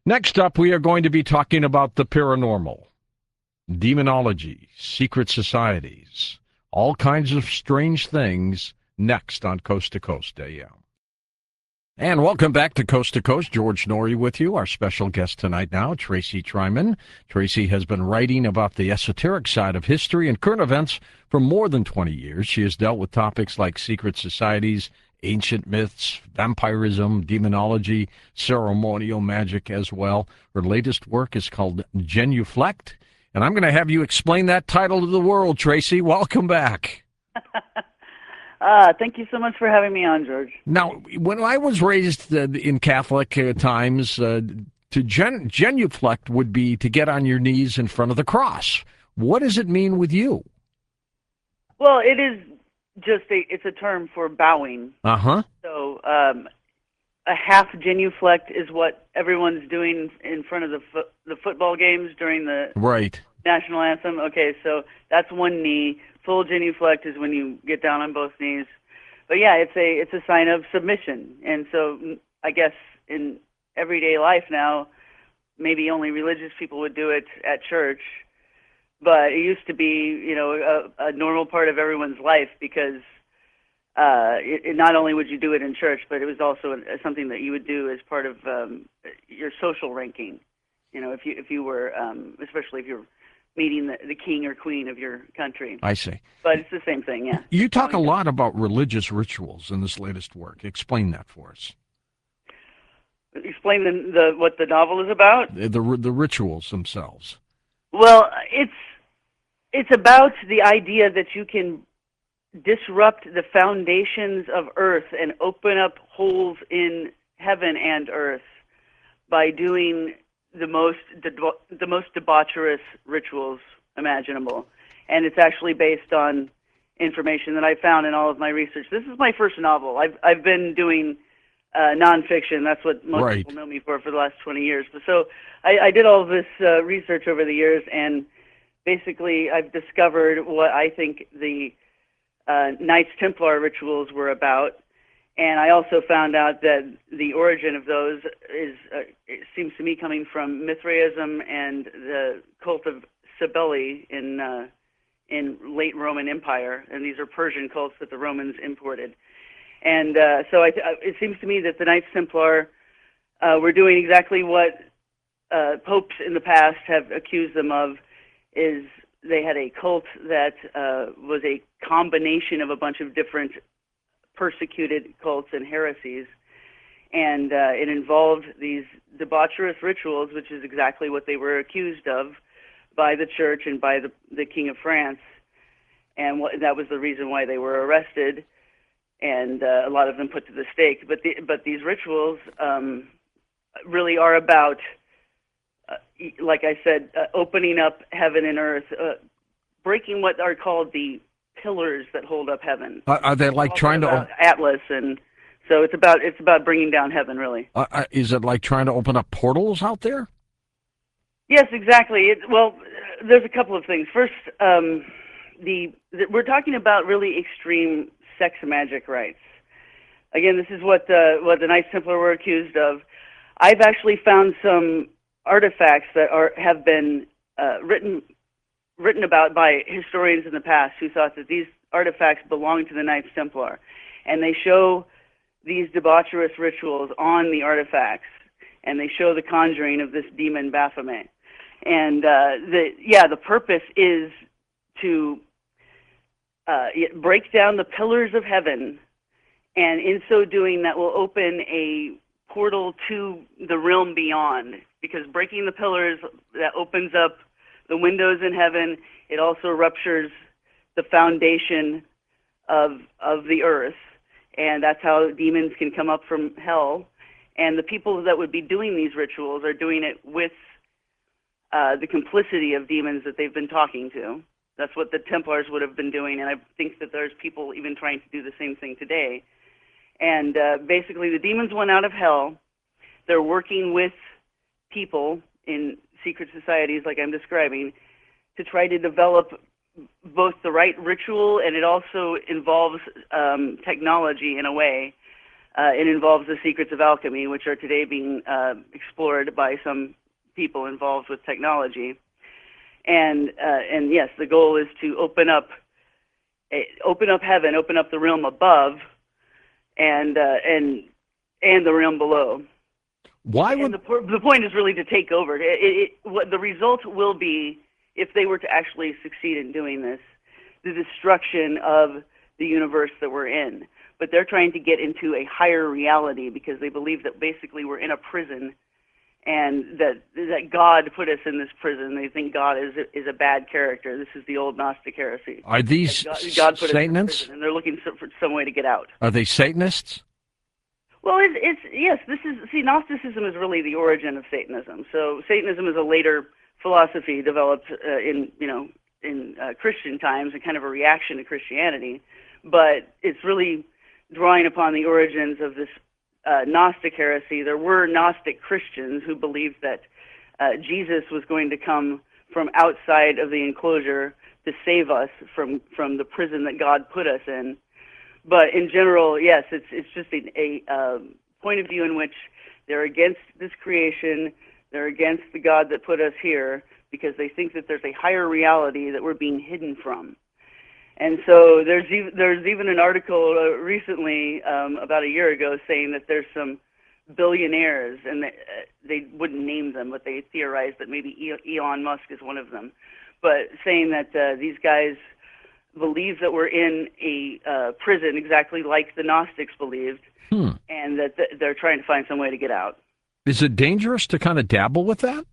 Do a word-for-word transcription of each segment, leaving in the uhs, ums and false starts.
Next up, we are going to be talking about the paranormal, demonology, secret societies, all kinds of strange things next on Coast to Coast A M. And welcome back to Coast to Coast. George Noory with you. Our special guest tonight now, Tracy Tryman. Tracy has been writing about the esoteric side of history and current events for more than twenty years. She has dealt with topics like secret societies, ancient myths, vampirism, demonology, ceremonial magic as well. Her latest work is called Genuflect, and I'm going to have you explain that title to the world, Tracy. Welcome back. Uh, thank you so much for having me on, George. Now, when I was raised uh, in Catholic uh, times, uh, to gen- genuflect would be to get on your knees in front of the cross. What does it mean with you? Well, it is just a, it's a term for bowing. Uh-huh. So um, a half genuflect is what everyone's doing in front of the fo- the football games during the Right. national anthem. Okay, so that's one knee. Full genuflect is when you get down on both knees. But yeah, it's a it's a sign of submission. And so mm, I guess in everyday life now, maybe only religious people would do it at church. But it used to be, you know, a, a normal part of everyone's life because uh, it, it not only would you do it in church, but it was also an, something that you would do as part of um, your social ranking. You know, if you if you were, um, especially if you're meeting the, the king or queen of your country. I see. But it's the same thing, yeah. You talk a lot about religious rituals in this latest work. Explain that for us. Explain the, the what the novel is about? The, the the rituals themselves. Well, it's it's about the idea that you can disrupt the foundations of earth and open up holes in heaven and earth by doing the most debo- the most debaucherous rituals imaginable. And it's actually based on information that I found in all of my research. This is my first novel. I've I've been doing uh, nonfiction. That's what most Right. people know me for for the last twenty years. But so I, I did all of this uh, research over the years, and basically I've discovered what I think the uh, Knights Templar rituals were about. And I also found out that the origin of those is, uh, it seems to me, coming from Mithraism and the cult of Cybele in uh, in late Roman Empire, and these are Persian cults that the Romans imported. And uh, so I, it seems to me that the Knights Templar uh, were doing exactly what uh, popes in the past have accused them of, is they had a cult that uh, was a combination of a bunch of different persecuted cults and heresies, and uh, it involved these debaucherous rituals, which is exactly what they were accused of by the church and by the, the King of France, and what, that was the reason why they were arrested, and uh, a lot of them put to the stake. But the, but these rituals um, really are about, uh, like I said, uh, opening up heaven and earth, uh, breaking what are called the pillars that hold up heaven. Uh, are they like trying to? About Atlas, and so it's about it's about bringing down heaven, really. Uh, uh, is it like trying to open up portals out there? Yes, exactly. It, well, there's a couple of things. First, um, the, the we're talking about really extreme sex magic rites. Again, this is what uh, what the Knights Templar were accused of. I've actually found some artifacts that are have been uh, written. written about by historians in the past who thought that these artifacts belonged to the Knights Templar. And they show these debaucherous rituals on the artifacts, and they show the conjuring of this demon Baphomet. And uh, the yeah, the purpose is to uh, break down the pillars of heaven, and in so doing, that will open a portal to the realm beyond, because breaking the pillars, that opens up the windows in heaven. It also ruptures the foundation of of the earth, and that's how demons can come up from hell. And the people that would be doing these rituals are doing it with uh, the complicity of demons that they've been talking to. That's what the Templars would have been doing, and I think that there's people even trying to do the same thing today. And uh, basically, the demons went out of hell. They're working with people in secret societies like I'm describing to try to develop both the right ritual, and it also involves um, technology in a way Uh, it involves the secrets of alchemy, which are today being uh, explored by some people involved with technology. And uh, and yes, the goal is to open up, open up heaven, open up the realm above, and uh, and and the realm below. Why would and the the point is really to take over? It, it, what the result will be, if they were to actually succeed in doing this, the destruction of the universe that we're in. But they're trying to get into a higher reality because they believe that basically we're in a prison, and that that God put us in this prison. They think God is a, is a bad character. This is the old Gnostic heresy. Are these God, God put Satanists? Us in prison, and they're looking for some way to get out. Are they Satanists? Well, it's, it's yes. This is see, Gnosticism is really the origin of Satanism. So Satanism is a later philosophy developed uh, in you know in uh, Christian times, and kind of a reaction to Christianity. But it's really drawing upon the origins of this uh, Gnostic heresy. There were Gnostic Christians who believed that uh, Jesus was going to come from outside of the enclosure to save us from, from the prison that God put us in. But in general, yes, it's it's just a, a um, point of view in which they're against this creation, they're against the God that put us here, because they think that there's a higher reality that we're being hidden from. And so there's even, there's even an article uh, recently, um, about a year ago, saying that there's some billionaires, and they, uh, they wouldn't name them, but they theorized that maybe e- Elon Musk is one of them, but saying that uh, these guys believe that we're in a uh, prison exactly like the Gnostics believed, hmm. and that th- they're trying to find some way to get out. Is it dangerous to kind of dabble with that?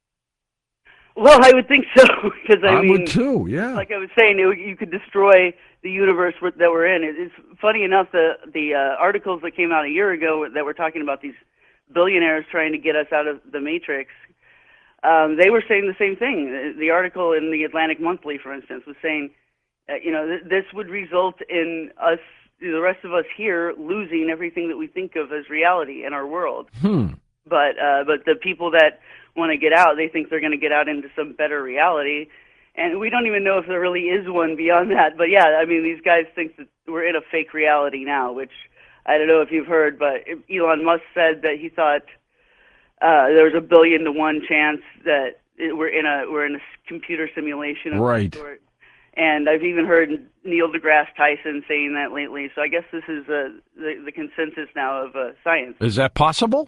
Well, I would think so, because I, I mean, would too. Yeah. Like I was saying, it, you could destroy the universe that we're in. It, it's funny enough, the the uh, articles that came out a year ago that were talking about these billionaires trying to get us out of the Matrix. Um, they were saying the same thing. The, the article in the Atlantic Monthly, for instance, was saying, uh, you know, th- this would result in us, the rest of us here, losing everything that we think of as reality in our world. Hmm. But uh, but the people that want to get out, they think they're going to get out into some better reality, and we don't even know if there really is one beyond that. But yeah, I mean, these guys think that we're in a fake reality now, which I don't know if you've heard, but Elon Musk said that he thought uh, there was a billion to one chance that it, we're in a we're in a computer simulation of right. some sort. And I've even heard Neil deGrasse Tyson saying that lately. So I guess this is uh, the the consensus now of uh, science. Is that possible?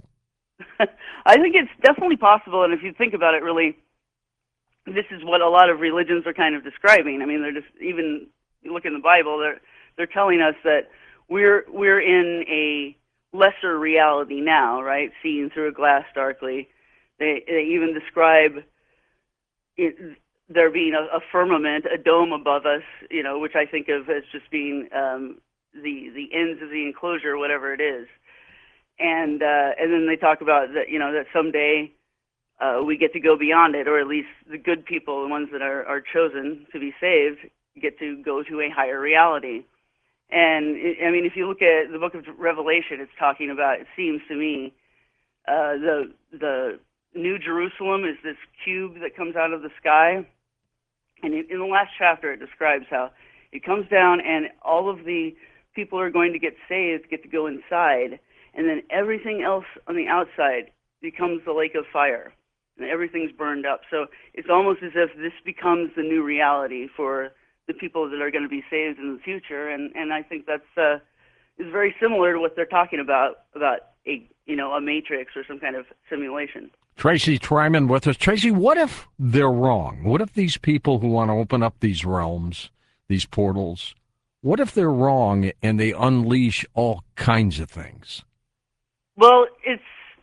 I think it's definitely possible, and if you think about it, really, this is what a lot of religions are kind of describing. I mean, they're just, even you look in the Bible, they're they're telling us that we're we're in a lesser reality now, right? Seeing through a glass darkly. They they even describe it, there being a, a firmament, a dome above us, you know, which I think of as just being um, the the ends of the enclosure, whatever it is. And uh, and then they talk about that, you know, that someday uh, we get to go beyond it, or at least the good people, the ones that are, are chosen to be saved, get to go to a higher reality. And I mean, if you look at the book of Revelation, it's talking about, it seems to me, uh, the the New Jerusalem is this cube that comes out of the sky. And in, in the last chapter, it describes how it comes down, and all of the people who are going to get saved get to go inside. And then everything else on the outside becomes the lake of fire, and everything's burned up. So it's almost as if this becomes the new reality for the people that are going to be saved in the future. And, and I think that's uh, is very similar to what they're talking about, about a you know a matrix or some kind of simulation. Tracy Twyman with us. Tracy, what if they're wrong? What if these people who want to open up these realms, these portals, what if they're wrong and they unleash all kinds of things? Well, it's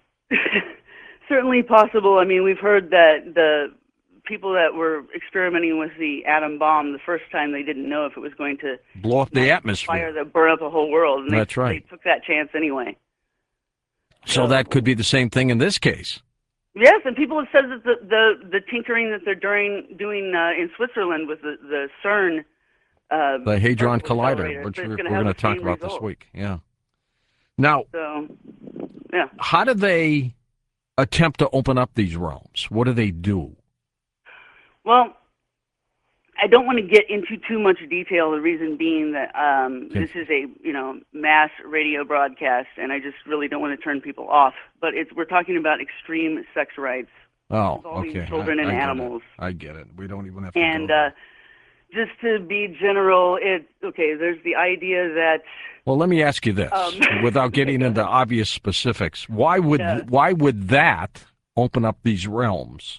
certainly possible. I mean, we've heard that the people that were experimenting with the atom bomb the first time, they didn't know if it was going to blow up the atmosphere, fire that burn up a whole world. And That's they, right. They took that chance anyway. So, so that could be the same thing in this case. Yes, and people have said that the the, the tinkering that they're doing doing uh, in Switzerland with the the CERN, uh, the Hadron Collider, which we're, we're going to talk about result. this week. Yeah. Now, so, yeah. How do they attempt to open up these realms? What do they do? Well, I don't want to get into too much detail. The reason being that um, Okay. this is a you know mass radio broadcast, and I just really don't want to turn people off. But it's we're talking about extreme sex rights Oh, involving okay. children I, and I get animals. it. I get it. We don't even have to And go uh, there. just to be general, it okay. There's the idea that Well, let me ask you this, um, without getting into obvious specifics. Why would yeah. why would that open up these realms?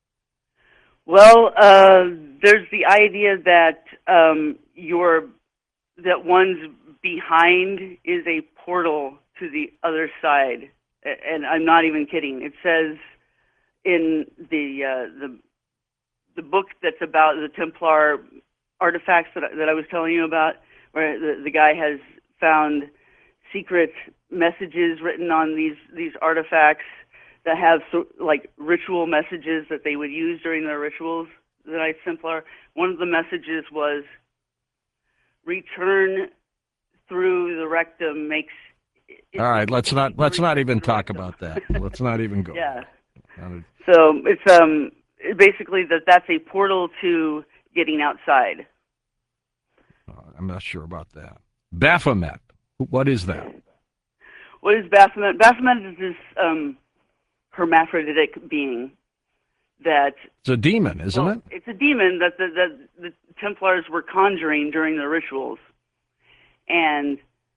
Well, uh, there's the idea that um, your that one's behind is a portal to the other side, and I'm not even kidding. It says in the uh, the the book that's about the Templar artifacts that I, that I was telling you about, where the, the guy has found secret messages written on these these artifacts that have so, like ritual messages that they would use during their rituals. The Knights Templar. One of the messages was, "Return through the rectum makes." It, All right, it, let's it not let's not even talk rectum. about that. Let's not even go. Yeah. There. So it's um basically that that's a portal to getting outside. I'm not sure about that. Baphomet. What is that? What is Baphomet? Baphomet is this um, hermaphroditic being that. It's a demon, isn't well, it? It's a demon that the, the, the Templars were conjuring during their rituals. And,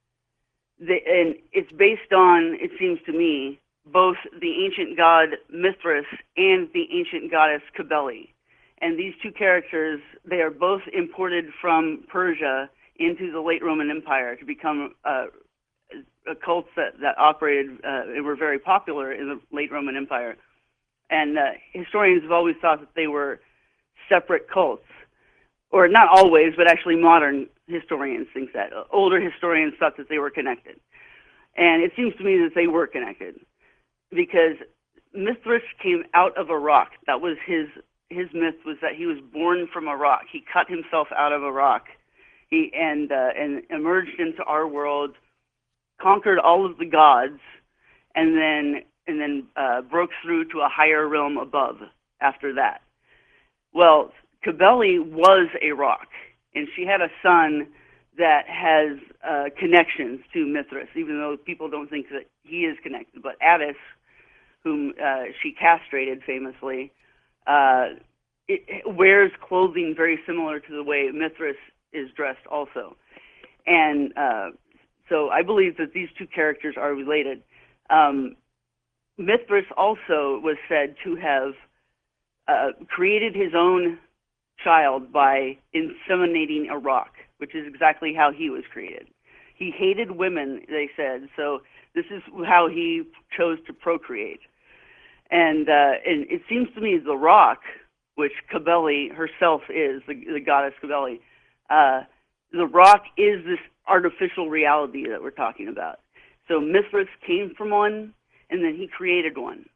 the, and it's based on, it seems to me, both the ancient god Mithras and the ancient goddess Cybele. And these two characters, they are both imported from Persia into the late Roman Empire to become uh, cults that, that operated uh, and were very popular in the late Roman Empire. And uh, historians have always thought that they were separate cults. Or not always, but actually modern historians think that. Older historians thought that they were connected. And it seems to me that they were connected, because Mithras came out of a rock. That was his his myth, was that he was born from a rock. He cut himself out of a rock, he and uh, and emerged into our world, conquered all of the gods, and then and then uh, broke through to a higher realm above after that. Well, Cybele was a rock, and she had a son that has uh, connections to Mithras, even though people don't think that he is connected. But Attis, whom uh, she castrated famously, uh, it, it wears clothing very similar to the way Mithras is dressed also. And uh, so I believe that these two characters are related. Um, Mithras also was said to have uh, created his own child by inseminating a rock, which is exactly how he was created. He hated women, they said, so this is how he chose to procreate. And, uh, and it seems to me the rock, which Cybele herself is, the, the goddess Cybele, uh, the rock is this artificial reality that we're talking about. So Mithras came from one, and then he created one.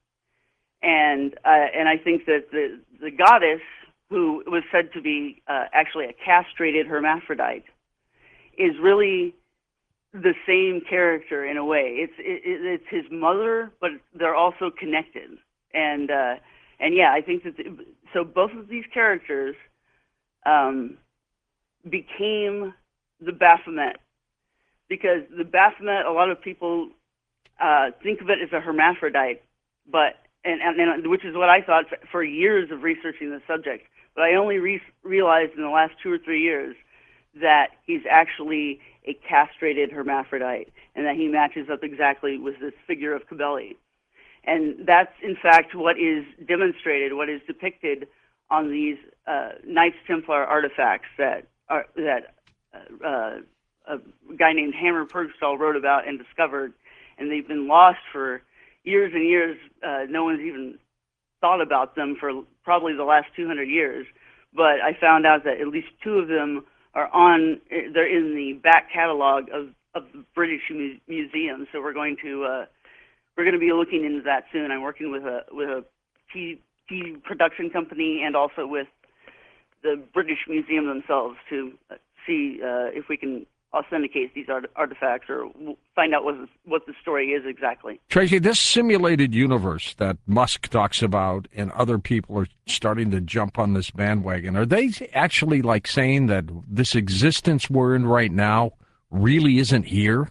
And uh, and I think that the, the goddess, who was said to be uh, actually a castrated hermaphrodite, is really the same character in a way. It's it, it's his mother, but they're also connected. And uh, and yeah, I think that the, so. Both of these characters um, became the Baphomet, because the Baphomet, a lot of people uh, think of it as a hermaphrodite, but and, and, and which is what I thought for years of researching the subject. But I only re- realized in the last two or three years that he's actually a castrated hermaphrodite, and that he matches up exactly with this figure of Cybele. And that's, in fact, what is demonstrated, what is depicted on these uh, Knights Templar artifacts that are, that uh, uh, a guy named Hammer Purgstall wrote about and discovered, and they've been lost for years and years. Uh, no one's even thought about them for probably the last two hundred years, but I found out that at least two of them are on, they're in the back catalog of, of the British Mu- Museum, so we're going to uh, we're going to be looking into that soon. I'm working with a with a T V production company and also with the British Museum themselves to see uh, if we can authenticate these art- artifacts or find out what the, what the story is exactly. Tracy, this simulated universe that Musk talks about and other people are starting to jump on this bandwagon, are they actually like saying that this existence we're in right now really isn't here?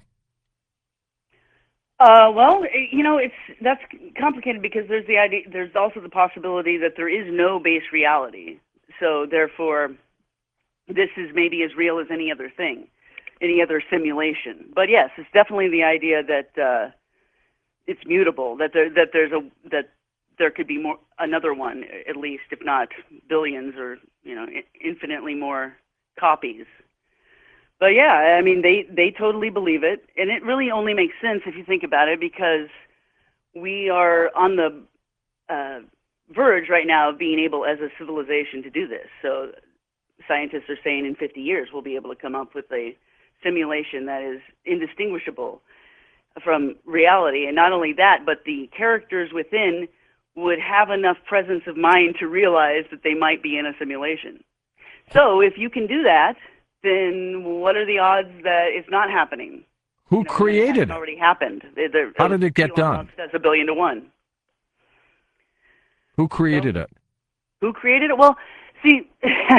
Uh, well, you know, it's that's complicated because there's the idea, there's also the possibility that there is no base reality. So therefore, this is maybe as real as any other thing, any other simulation. But yes, it's definitely the idea that uh, it's mutable, that there that there's a that there could be more another one at least, if not billions or you know infinitely more copies. But yeah, I mean they they totally believe it, and it really only makes sense if you think about it because we are on the uh, verge right now of being able as a civilization to do this. So scientists are saying in fifty years we'll be able to come up with a simulation that is indistinguishable from reality. And not only that, but the characters within would have enough presence of mind to realize that they might be in a simulation. So if you can do that, then what are the odds that it's not happening? Who you know, created it? already happened. They're, they're, How did it get Elon done? Musk says a billion to one. Who created so, it? Who created it? Well, see,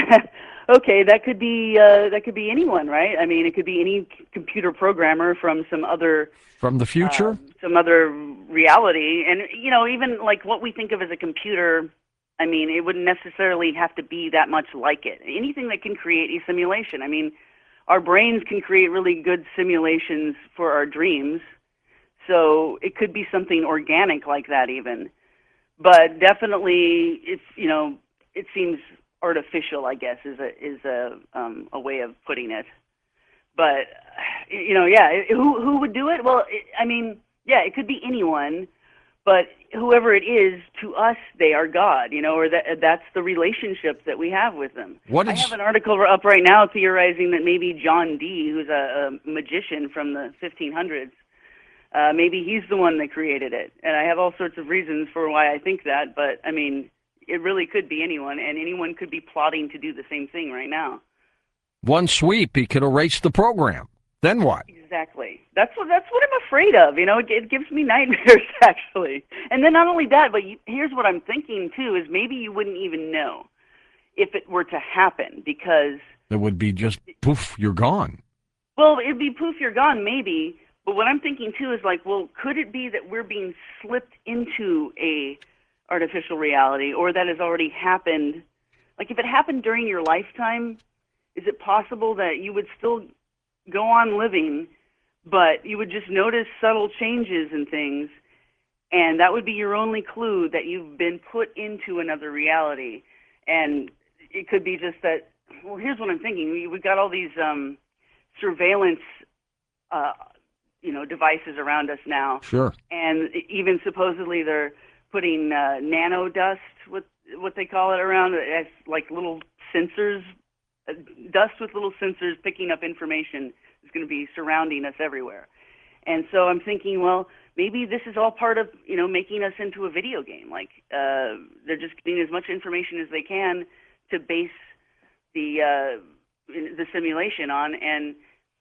okay, that could be uh, that could be anyone, right? I mean, it could be any c- computer programmer from some other From the future? uh, some other reality, and you know, even like what we think of as a computer. I mean, it wouldn't necessarily have to be that much like it. Anything that can create a simulation. I mean, our brains can create really good simulations for our dreams, so it could be something organic like that, even. But definitely, it's you know, it seems artificial, I guess, is a is a um, a way of putting it. But you know, yeah, who who would do it? Well, it, I mean, yeah, it could be anyone, but whoever it is, to us, they are God, you know, or that that's the relationship that we have with them. What I is, have an article up right now theorizing that maybe John Dee, who's a, a magician from the fifteen hundreds, uh, maybe he's the one that created it. And I have all sorts of reasons for why I think that, but I mean, it really could be anyone, and anyone could be plotting to do the same thing right now. one sweep, he could erase the program. Then what? Exactly. That's what that's what I'm afraid of. You know, it, it gives me nightmares actually. And then not only that, but you, here's what I'm thinking too: is maybe you wouldn't even know if it were to happen because It would be just poof, you're gone. well, it'd be poof, you're gone, maybe. But what I'm thinking too is like, well, could it be that we're being slipped into a artificial reality, or that has already happened? Like, if it happened during your lifetime, is it possible that you would still go on living, but you would just notice subtle changes in things, and that would be your only clue that you've been put into another reality? And it could be just that, well, here's what I'm thinking. We, we've got all these um, surveillance, uh, you know, devices around us now. Sure. And even supposedly they're putting uh, nano dust, what, what they call it, around as like little sensors. Dust with little sensors picking up information is going to be surrounding us everywhere. And so I'm thinking, well, maybe this is all part of, you know, making us into a video game. Like uh, they're just getting as much information as they can to base the uh, the simulation on. And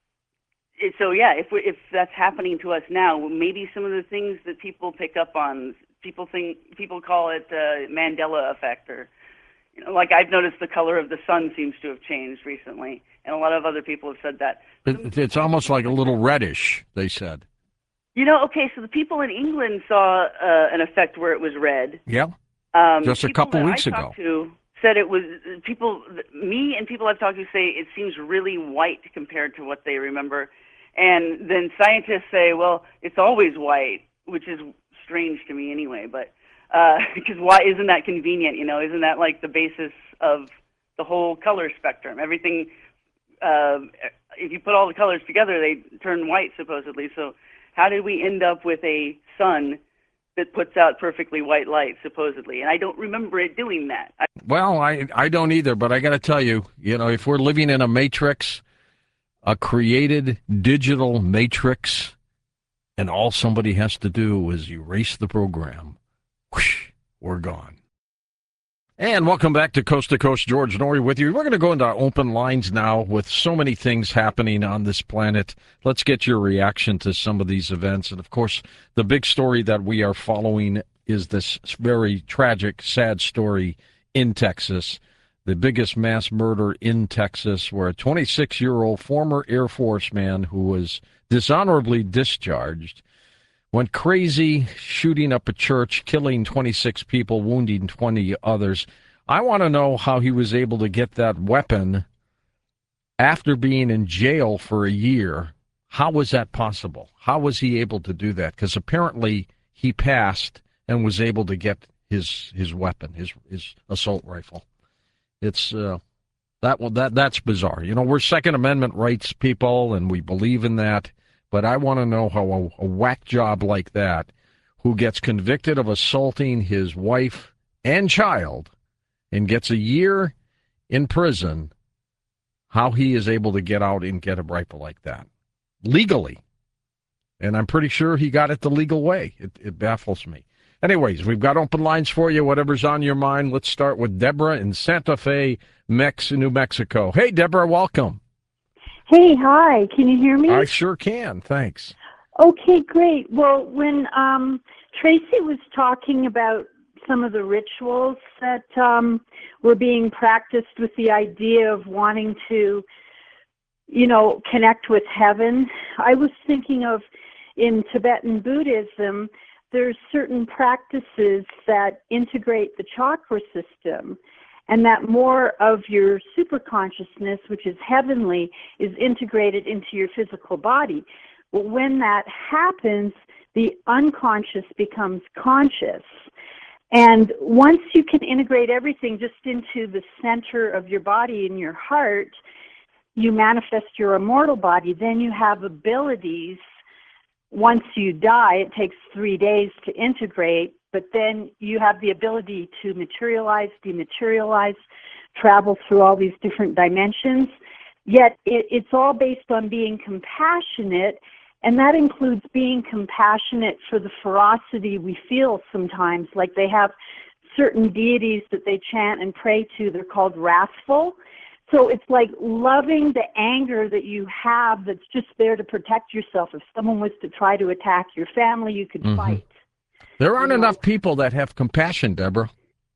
it, so, yeah, if we, if that's happening to us now, maybe some of the things that people pick up on, people think people call it uh, Mandela effect, or you know, like I've noticed the color of the sun seems to have changed recently, and a lot of other people have said that. It, it's almost like a little reddish, they said. You know, okay, so the people in England saw uh, an effect where it was red. Yeah, um, just a couple weeks I ago. Talked to said it was people. Me and people I've talked to say it seems really white compared to what they remember, and then scientists say, well, it's always white, which is strange to me anyway, but. Because uh, why isn't that convenient? You know, isn't that like the basis of the whole color spectrum? Everything, uh, if you put all the colors together, they turn white supposedly. So, how did we end up with a sun that puts out perfectly white light supposedly? And I don't remember it doing that. I- well, I I don't either, but I got to tell you, you know, if we're living in a matrix, a created digital matrix, and all somebody has to do is erase the program. Whoosh, we're gone. And welcome back to Coast to Coast. George Noory with you. We're going to go into open lines now with so many things happening on this planet. Let's get your reaction to some of these events. And, of course, the big story that we are following is this very tragic, sad story in Texas, the biggest mass murder in Texas, where a twenty-six-year-old former Air Force man who was dishonorably discharged went crazy, shooting up a church, killing twenty-six people, wounding twenty others. I want to know how he was able to get that weapon after being in jail for a year. How was that possible? How was he able to do that? Because apparently he passed and was able to get his his weapon, his his assault rifle. It's uh, that that that's bizarre. You know, we're Second Amendment rights people, and we believe in that. But I want to know how a, a whack job like that, who gets convicted of assaulting his wife and child and gets a year in prison, how he is able to get out and get a rifle like that legally. And I'm pretty sure he got it the legal way. It, it baffles me. Anyways, we've got open lines for you, whatever's on your mind. Let's start with Deborah in Santa Fe, Mex, New Mexico. Hey, Deborah, welcome. Hey, hi. Can you hear me? I sure can. Thanks. Okay, great. Well, when um, Tracy was talking about some of the rituals that um, were being practiced with the idea of wanting to, you know, connect with heaven, I was thinking of in Tibetan Buddhism, there's certain practices that integrate the chakra system, and that more of your superconsciousness, which is heavenly, is integrated into your physical body. But when that happens, the unconscious becomes conscious. And once you can integrate everything just into the center of your body and your heart, you manifest your immortal body. Then you have abilities. Once you die, it takes three days to integrate, but then you have the ability to materialize, dematerialize, travel through all these different dimensions. Yet it, it's all based on being compassionate, and that includes being compassionate for the ferocity we feel sometimes. Like they have certain deities that they chant and pray to. They're called wrathful. So it's like loving the anger that you have that's just there to protect yourself. If someone was to try to attack your family, you could mm-hmm. fight. There aren't you know? enough people that have compassion, Deborah.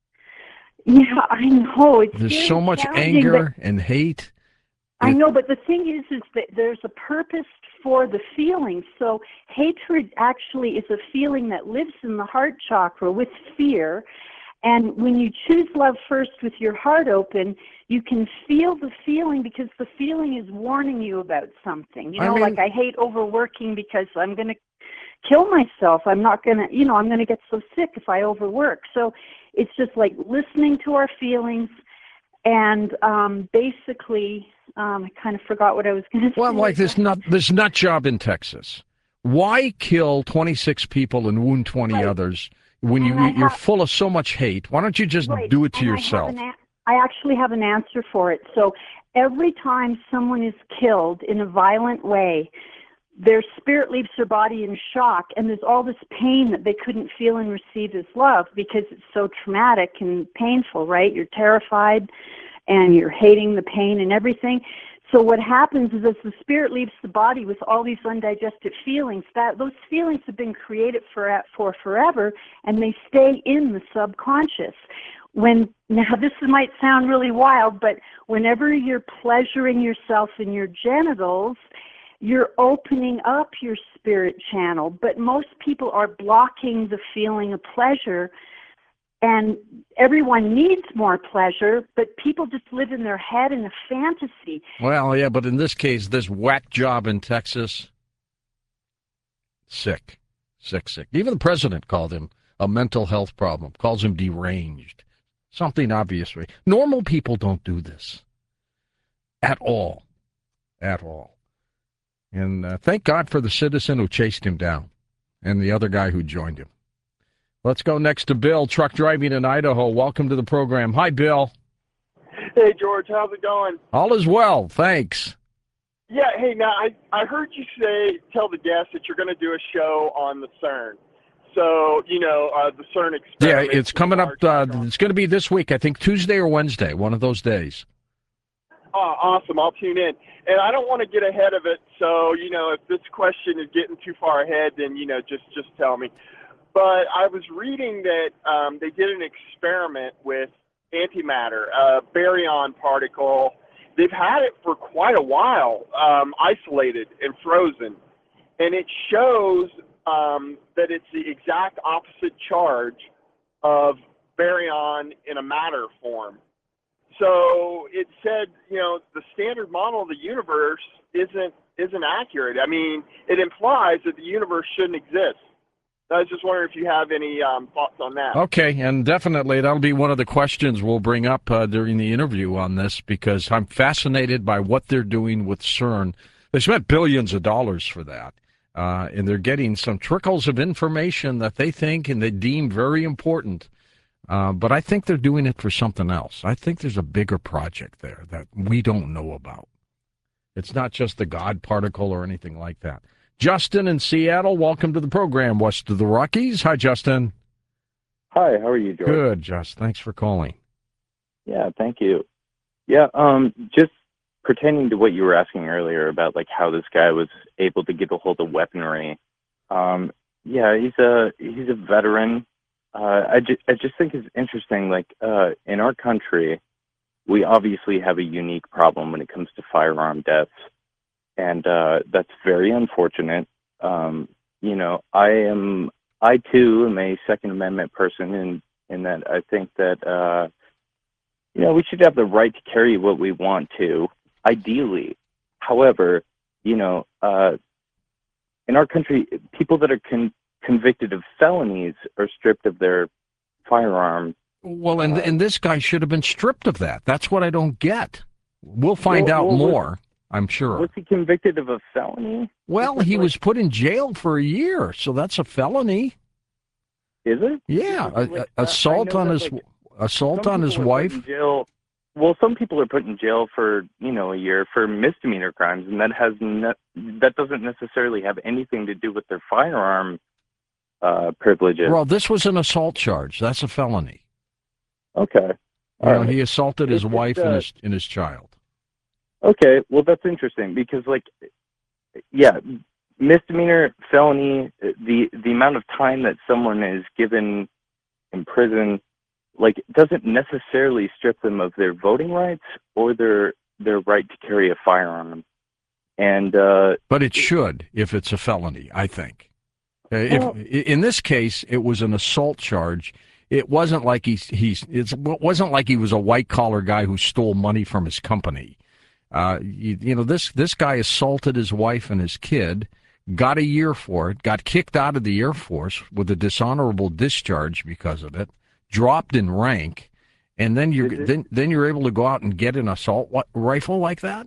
Yeah, I know. It's There's so much anger and hate. I know, but the thing is, is that there's a purpose for the feeling. So hatred actually is a feeling that lives in the heart chakra with fear. And when you choose love first with your heart open, you can feel the feeling because the feeling is warning you about something. You know, I mean, like I hate overworking because I'm going to kill myself. I'm not going to, you know, I'm going to get so sick if I overwork. So it's just like listening to our feelings and um, basically, um, I kind of forgot what I was going to say. Well, like this nut, this nut job in Texas. Why kill twenty-six people and wound twenty right. others when you, you're have, full of so much hate? Why don't you just right. do it to and yourself? I, I actually have an answer for it. So every time someone is killed in a violent way, their spirit leaves their body in shock, and there's all this pain that they couldn't feel and receive as love because it's so traumatic and painful, right? You're terrified, and you're hating the pain and everything. So what happens is as the spirit leaves the body with all these undigested feelings, that those feelings have been created for, for forever, and they stay in the subconscious. When now this might sound really wild, but whenever you're pleasuring yourself in your genitals, you're opening up your spirit channel, but most people are blocking the feeling of pleasure, and everyone needs more pleasure, but people just live in their head in a fantasy. Well, yeah, but in this case, this whack job in Texas, sick, sick, sick. Even the president called him a mental health problem, calls him deranged, something obviously. Normal people don't do this at all, at all. And uh, thank God for the citizen who chased him down and the other guy who joined him. Let's go next to Bill, truck driving in Idaho. Welcome to the program. Hi, Bill. Hey, George. How's it going? All is well. Thanks. Yeah, hey, now, I, I heard you say, tell the guests that you're going to do a show on the CERN. So, you know, uh, the CERN Yeah, experiment. it's coming up. Uh, it's going to be this week, I think Tuesday or Wednesday, one of those days. Oh, awesome. I'll tune in. And I don't want to get ahead of it. So, you know, if this question is getting too far ahead, then, you know, just, just tell me. But I was reading that um, they did an experiment with antimatter, a baryon particle. They've had it for quite a while, um, isolated and frozen. And it shows um, that it's the exact opposite charge of baryon in a matter form. So it said, you know, the standard model of the universe isn't isn't accurate. I mean, it implies that the universe shouldn't exist. I was just wondering if you have any um, thoughts on that. Okay, and definitely that'll be one of the questions we'll bring up uh, during the interview on this, because I'm fascinated by what they're doing with CERN. They spent billions of dollars for that, uh, and they're getting some trickles of information that they think and they deem very important. Uh, but I think they're doing it for something else. I think there's a bigger project there that we don't know about. It's not just the God particle or anything like that. Justin in Seattle, welcome to the program, west of the Rockies. Hi, Justin. Hi, how are you, George? Good, Just. Thanks for calling. Yeah, thank you. Yeah, um, just pertaining to what you were asking earlier about like how this guy was able to get a hold of weaponry. Um, yeah, he's a he's a veteran. Uh, I just I just think it's interesting. Like uh, in our country, we obviously have a unique problem when it comes to firearm deaths. And uh, that's very unfortunate. Um, you know, I am, I too am a Second Amendment person, in, in that I think that, uh, you know, we should have the right to carry what we want to, ideally. However, you know, uh, in our country, people that are con- convicted of felonies are stripped of their firearm. Well, and, uh, and this guy should have been stripped of that. That's what I don't get. We'll find well, out well, more. I'm sure. Was he convicted of a felony? Well, he like, was put in jail for a year, so that's a felony. Is it? Yeah, a, like, a, assault on his like, assault on his wife. Jail. Well, some people are put in jail for you know a year for misdemeanor crimes, and that has ne- that doesn't necessarily have anything to do with their firearm uh, privileges. Well, this was an assault charge. That's a felony. Okay. You know, right. He assaulted his it's wife just, uh, and his and his child. Okay, well, that's interesting because, like, yeah, misdemeanor, felony, the the amount of time that someone is given in prison, like, doesn't necessarily strip them of their voting rights or their their right to carry a firearm. And uh, but it should if it's a felony, I think. Well, if in this case it was an assault charge, it wasn't like he's he's it wasn't like he was a white collar guy who stole money from his company. Uh, you, you know, this this guy assaulted his wife and his kid, got a year for it, got kicked out of the Air Force with a dishonorable discharge because of it, dropped in rank, and then you're then then you're able to go out and get an assault rifle like that.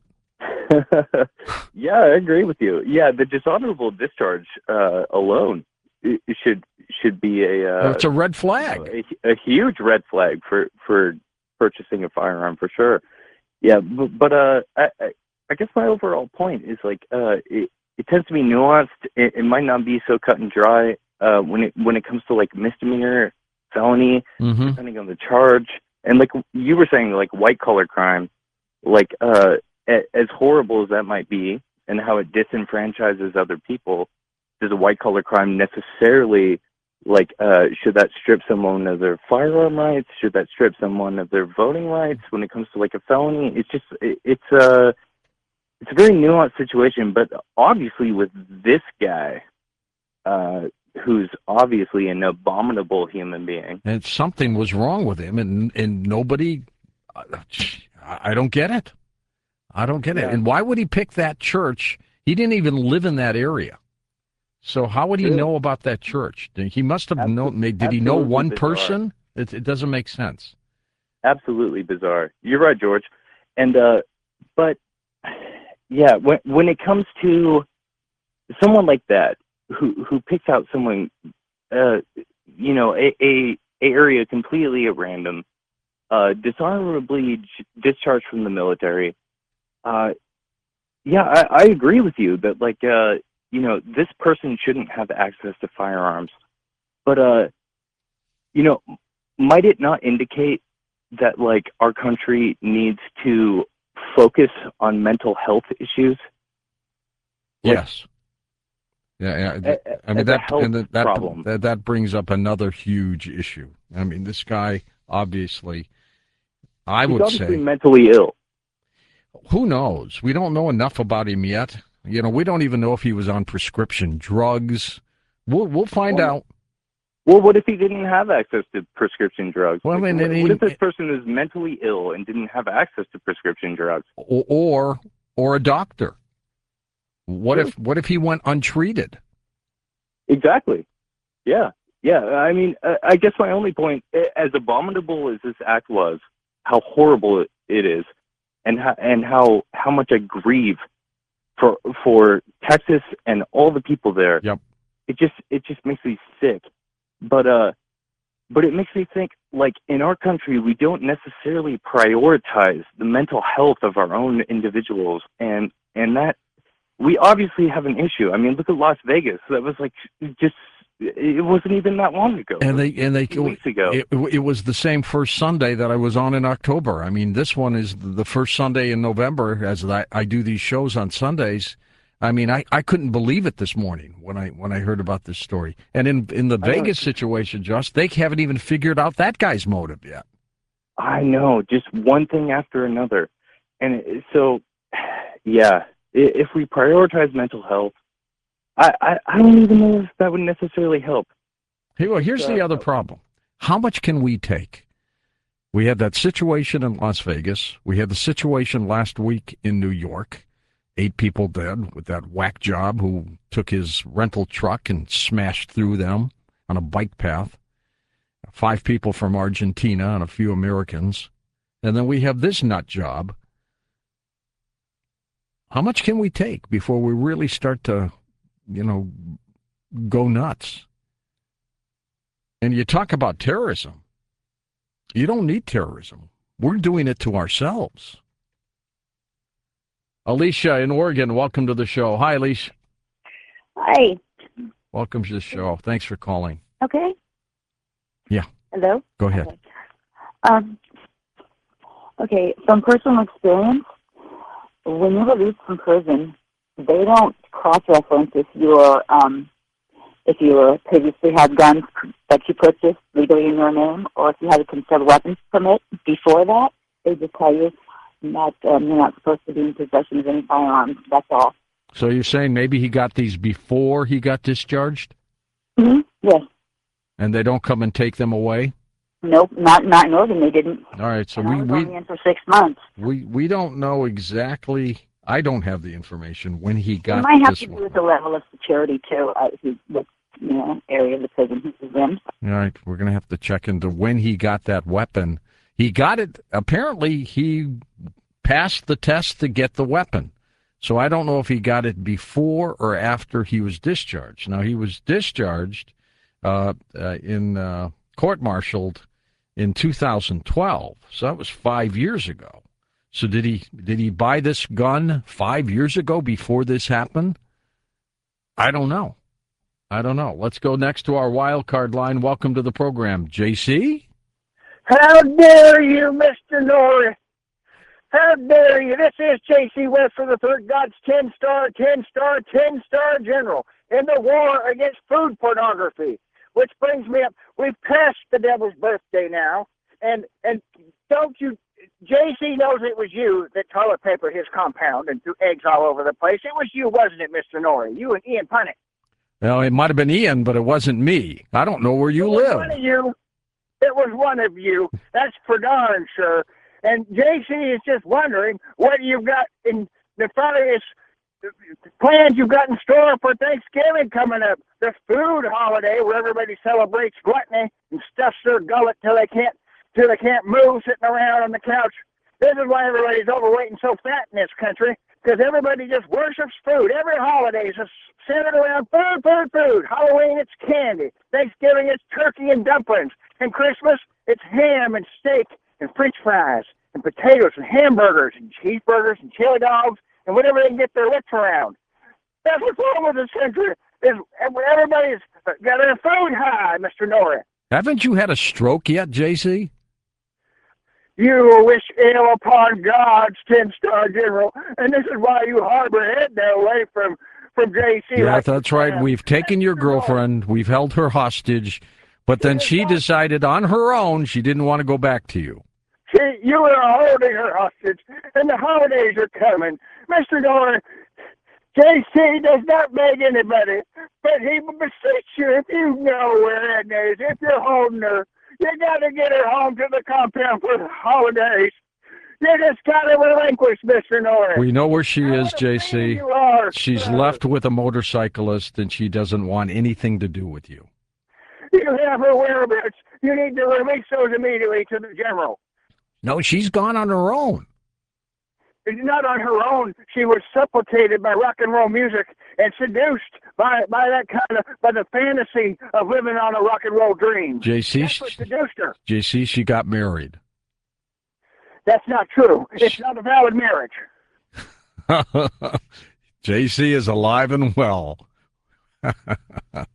Yeah, I agree with you. Yeah, the dishonorable discharge uh, alone it, it should should be a uh, it's a red flag, you know, a, a huge red flag for for purchasing a firearm for sure. Yeah, but, but uh, I, I guess my overall point is like uh, it, it tends to be nuanced. It, it might not be so cut and dry uh, when it when it comes to like misdemeanor, felony, mm-hmm. depending on the charge. And like you were saying, like white collar crime, like uh, a, as horrible as that might be, and how it disenfranchises other people, does a white collar crime necessarily like uh, should that strip someone of their firearm rights? Should that strip someone of their voting rights when it comes to like a felony? It's just it, it's a it's a very nuanced situation. But obviously, with this guy, uh, who's obviously an abominable human being, and something was wrong with him, and and nobody, I don't get it. I don't get yeah. it. And why would he pick that church? He didn't even live in that area. So how would he know about that church? He must have known. Did he know one bizarre. person? It, it doesn't make sense. Absolutely bizarre. You're right, George. And uh, but yeah, when when it comes to someone like that who who picks out someone, uh, you know, a, a, a area completely at random, uh, dishonorably discharged from the military. Uh, yeah, I, I agree with you that like. Uh, You know, this person shouldn't have access to firearms. But uh, you know, might it not indicate that like our country needs to focus on mental health issues? Like, Yes. Yeah, yeah. a- I mean as a that, health and that that, problem. that that brings up another huge issue. I mean, this guy obviously, I He's would obviously say, mentally ill. who knows? We don't know enough about him yet. You know, we don't even know if he was on prescription drugs. We'll we'll find Well, out. Well, what if he didn't have access to prescription drugs? Well, Like, and, what, and what if he, this person is mentally ill and didn't have access to prescription drugs? or or or a doctor. What Sure. if what if he went untreated? Exactly. Yeah. Yeah. I mean, uh, I guess my only point, a- as abominable as this act was, how horrible it, it is, and how, and how how much I grieve for for Texas and all the people there. Yep. It just it just makes me sick. But uh, but it makes me think, like, in our country, we don't necessarily prioritize the mental health of our own individuals, and and that we obviously have an issue. I mean, look at Las Vegas. That was like just it wasn't even that long ago. And they and they Two weeks ago. It, it was the same first Sunday that I was on in October. I mean, this one is the first Sunday in November. As I, I do these shows on Sundays, I mean, I, I couldn't believe it this morning when I when I heard about this story. And in in the I know. Vegas situation, Josh, they haven't even figured out that guy's motive yet. I know, just one thing after another. And it, so, yeah, i- if we prioritize mental health, I, I, I don't even know if that would necessarily help. Hey, well, here's the Uh, other problem. How much can we take? We had that situation in Las Vegas. We had the situation last week in New York. Eight people dead with that whack job who took his rental truck and smashed through them on a bike path. Five people from Argentina and a few Americans. And then we have this nut job. How much can we take before we really start to, you know, go nuts? And you talk about terrorism. You don't need terrorism. We're doing it to ourselves. Alicia in Oregon, welcome to the show. Hi, Alicia. Hi. Welcome to the show. Thanks for calling. Okay. Yeah. Hello? Go ahead. Okay. Um, okay, from personal experience, when you're released from prison, they don't cross-reference if you're, um, if you previously had guns that you purchased legally in your name, or if you had a concealed weapons permit before that. They just tell you that um, you're not supposed to be in possession of any firearms. That's all. So you're saying maybe he got these before he got discharged, Mm-hmm. Yes. and they don't come and take them away? Nope. Not not in Oregon. They didn't. All right, so And we I was we, only in for six months. we we don't know exactly. I don't have the information when he It got might have this to do one. with the level of security too, uh, who- what you know area of the prison he was in. All right, we're going to have to check into when he got that weapon. He got it, apparently he passed the test to get the weapon. So I don't know if he got it before or after he was discharged. Now, he was discharged uh, uh, in uh, court-martialed in two thousand twelve. So that was five years ago. So did he did he buy this gun five years ago before this happened? I don't know. I don't know. Let's go next to our wild card line. Welcome to the program, J C. How dare you, Mister Norris? How dare you? This is J C West for the Third God's ten-star, ten-star, ten-star general in the war against food pornography. Which brings me up, we've passed the devil's birthday now, and and don't you, J C knows it was you that toilet papered his compound and threw eggs all over the place. It was you, wasn't it, Mister Norrie? You and Ian Punnett. Well, it might have been Ian, but it wasn't me. I don't know where you It was live. one of you. It was one of you. That's for darn sure. And J C is just wondering what you've got in the various plans you've got in store for Thanksgiving coming up. The food holiday where everybody celebrates gluttony and stuffs their gullet till they can't till they can't move, sitting around on the couch. This is why everybody's overweight and so fat in this country, because everybody just worships food. Every holiday is just centered around food, food, food. Halloween, it's candy. Thanksgiving, it's turkey and dumplings. And Christmas, it's ham and steak and French fries and potatoes and hamburgers and cheeseburgers and chili dogs and whatever they can get their lips around. That's what's wrong with this country. Is everybody's got her food high, Mister Norris. Haven't you had a stroke yet, J C? You wish ill upon God's ten-star general, and this is why you harbor Edna away from, from J C. Yeah, like that's you right. have. We've taken your girlfriend. We've held her hostage. But then she decided on her own she didn't want to go back to you. See, you are holding her hostage, and the holidays are coming. Mister Norris, J C does not beg anybody, but he will beseech you if you know where Edna is, if you're holding her. You got to get her home to the compound for the holidays. You just got to relinquish, Mister Norris. We know where she is, J C. You are. She's left with a motorcyclist, and she doesn't want anything to do with you. You have her whereabouts. You need to release those immediately to the general. No, she's gone on her own. She's not on her own. She was supplicated by rock and roll music and seduced by by that kind of by the fantasy of living on a rock and roll dream. J C, That's what seduced her. J C, she got married. That's not true. It's not a valid marriage. J C is alive and well.